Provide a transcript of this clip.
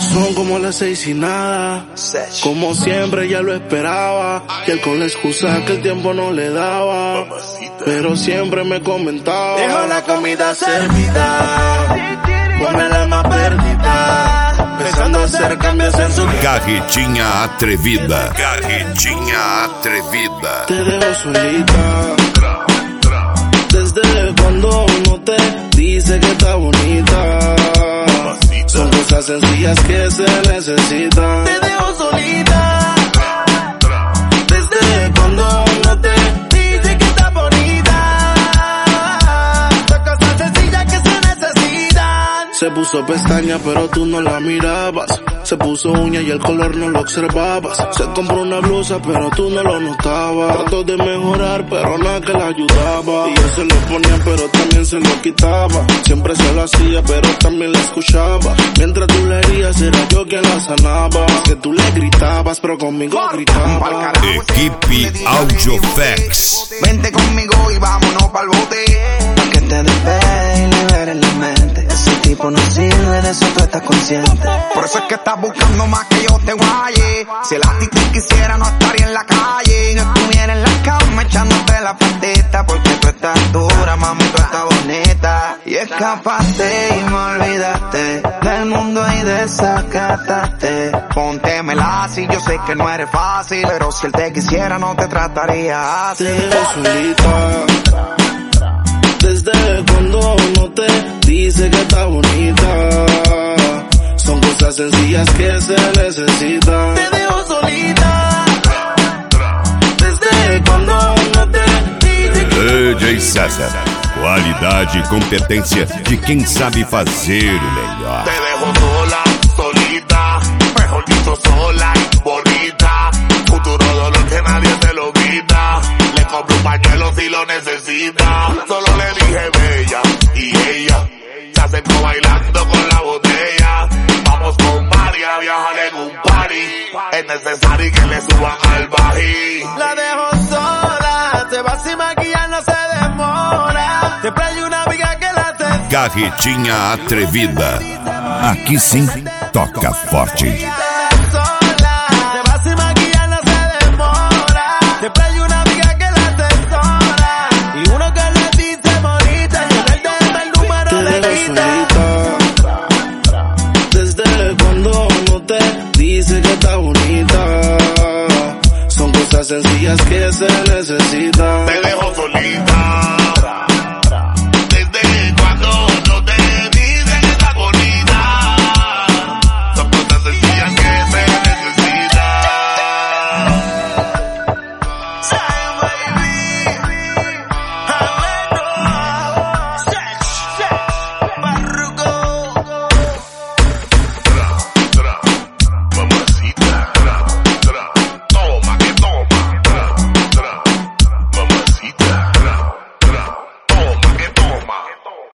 Son como las 6 y nada. Como siempre ya lo esperaba. Y él con la excusa que el tiempo no le daba. Pero siempre me comentaba. Dejo la comida servida. Ponme la alma perdida. Pensando hacer cambios en su vida. Carretinha atrevida. Carretinha atrevida. Te dejo solita. Desde cuando uno te dice que está bonita. Son cosas sencillas que se necesitan. Te dejo solita. Desde cuando uno te Dice que está bonita. Son cosas sencillas que se necesitan. se puso pestaña pero tú no la mirabas. Se puso uña y el color no lo observabas. Se compró una blusa pero tú no lo notabas. Trató de mejorar pero nada que la ayudaba. Y él se lo ponía pero también se lo quitaba. Siempre se lo hacía pero también la escuchaba. Mientras tú le herías era yo quien la sanaba. Que tú le gritabas pero conmigo gritaba. Equipe Audiofex. Vente conmigo y vámonos pa'l bote. Pa' que te despegue y liberes la mente. Ese tipo no sirve, de eso tú estás consciente. Por eso es que estás buscando más que yo te guaye. Si el actitud quisiera no estaría en la calle. Yo estuviera en la cama echándote la patita. Porque tú estás dura, mami, tú estás bonita. Y escapaste y me olvidaste del mundo y desacataste. Póntemela así, yo sé que no eres fácil. Pero si él te quisiera no te trataría así. Te dejo solita. Desde cuando uno te dice que está bonita. Son cosas sencillas que se necesitan. Te dejo solita. Desde cuando uno te dice que DJ César. Qualidade e competência de quem sabe fazer o melhor. Te dejo sola, solita, mejor dicho sola y bonita. Futuro dolor que nadie te lo quita. Le compro un pañuelo si lo necesita. Solo le dije bella y ella se acercó bailando con la botella. Vamos con Mari a viajar en un party. Es necesario que le suban al bají. La dejo sola. Se va sin maquillar, no se demora. Siempre hay una amiga que la hace. Carretinha atrevida. Aqui sim, toca forte. Sola. Se va sin maquillar, no se demora. Siempre hay una amiga que la asesora. Y uno que le dice bonita. Y en el DM el número te de dejo quita. solita. Desde cuando uno te dice que está bonita. Son cosas sencillas que se necesitan. Te dejo solita.